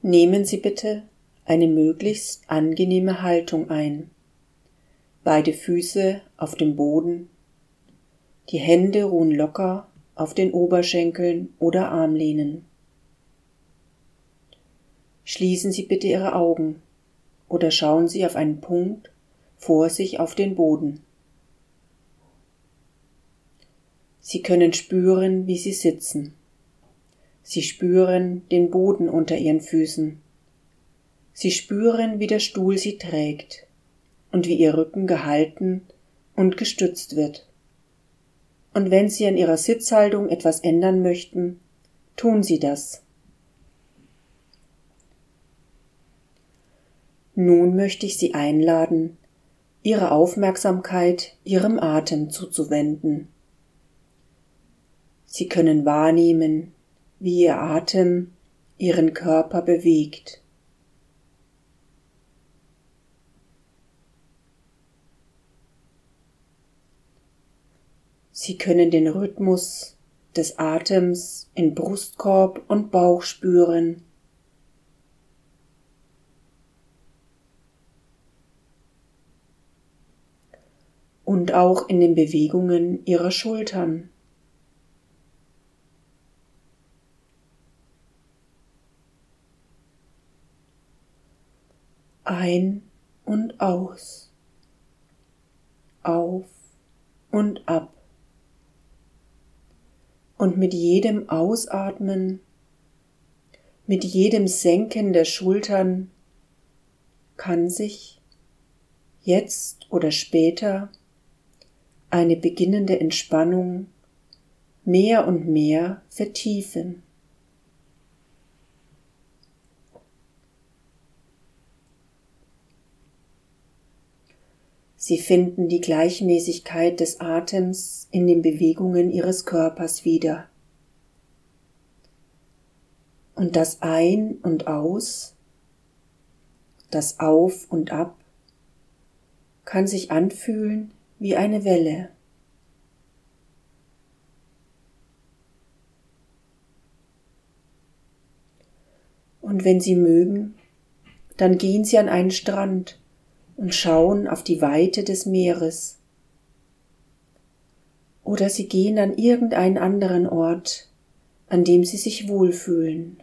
Nehmen Sie bitte eine möglichst angenehme Haltung ein. Beide Füße auf dem Boden, die Hände ruhen locker auf den Oberschenkeln oder Armlehnen. Schließen Sie bitte Ihre Augen oder schauen Sie auf einen Punkt vor sich auf den Boden. Sie können spüren, wie Sie sitzen. Sie spüren den Boden unter Ihren Füßen. Sie spüren, wie der Stuhl Sie trägt und wie Ihr Rücken gehalten und gestützt wird. Und wenn Sie an Ihrer Sitzhaltung etwas ändern möchten, tun Sie das. Nun möchte ich Sie einladen, Ihre Aufmerksamkeit Ihrem Atem zuzuwenden. Sie können wahrnehmen, wie Ihr Atem Ihren Körper bewegt. Sie können den Rhythmus des Atems in Brustkorb und Bauch spüren. Und auch in den Bewegungen Ihrer Schultern. Ein und aus, auf und ab. Und mit jedem Ausatmen, mit jedem Senken der Schultern kann sich jetzt oder später eine beginnende Entspannung mehr und mehr vertiefen. Sie finden die Gleichmäßigkeit des Atems in den Bewegungen Ihres Körpers wieder. Und das Ein und Aus, das Auf und Ab, kann sich anfühlen wie eine Welle. Und wenn Sie mögen, dann gehen Sie an einen Strand und schauen auf die Weite des Meeres. Oder Sie gehen an irgendeinen anderen Ort, an dem Sie sich wohlfühlen.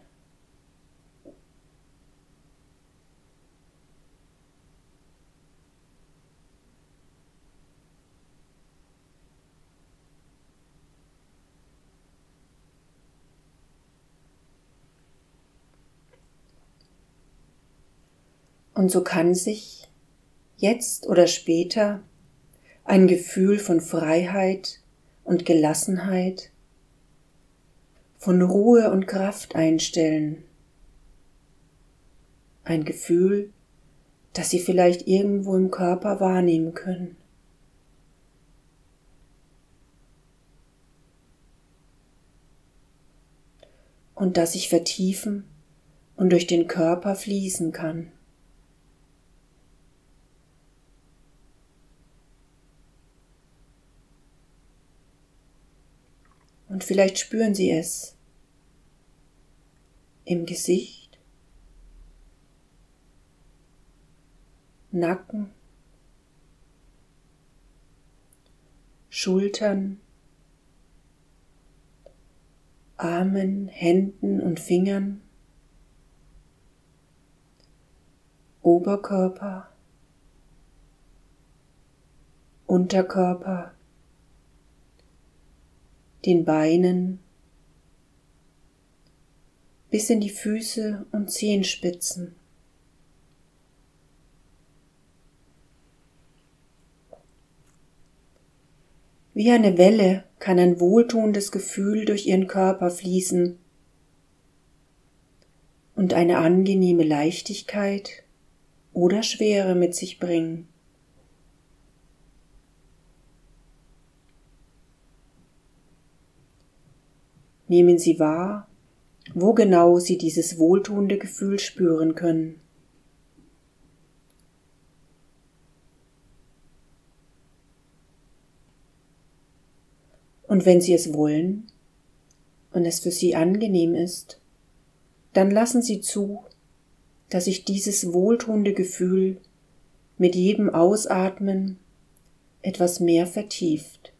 Und so kann sich jetzt oder später ein Gefühl von Freiheit und Gelassenheit, von Ruhe und Kraft einstellen. Ein Gefühl, das Sie vielleicht irgendwo im Körper wahrnehmen können. Und das sich vertiefen und durch den Körper fließen kann. Und vielleicht spüren Sie es im Gesicht, Nacken, Schultern, Armen, Händen und Fingern, Oberkörper, Unterkörper, den Beinen, bis in die Füße und Zehenspitzen. Wie eine Welle kann ein wohltuendes Gefühl durch Ihren Körper fließen und eine angenehme Leichtigkeit oder Schwere mit sich bringen. Nehmen Sie wahr, wo genau Sie dieses wohltuende Gefühl spüren können. Und wenn Sie es wollen und es für Sie angenehm ist, dann lassen Sie zu, dass sich dieses wohltuende Gefühl mit jedem Ausatmen etwas mehr vertieft.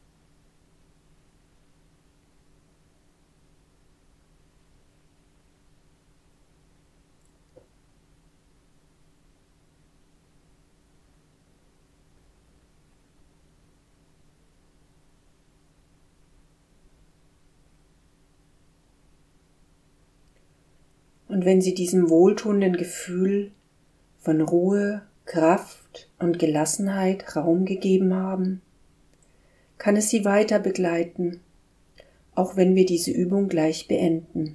Und wenn Sie diesem wohltuenden Gefühl von Ruhe, Kraft und Gelassenheit Raum gegeben haben, kann es Sie weiter begleiten, auch wenn wir diese Übung gleich beenden.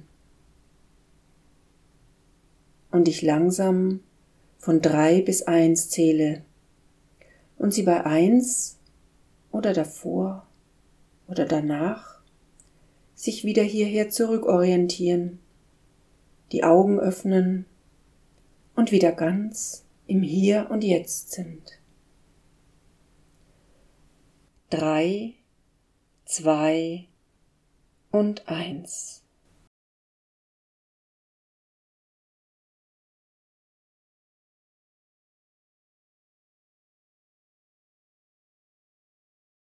Und ich langsam von 3 bis 1 zähle und Sie bei 1 oder davor oder danach sich wieder hierher zurückorientieren, die Augen öffnen und wieder ganz im Hier und Jetzt sind. 3, 2 und 1.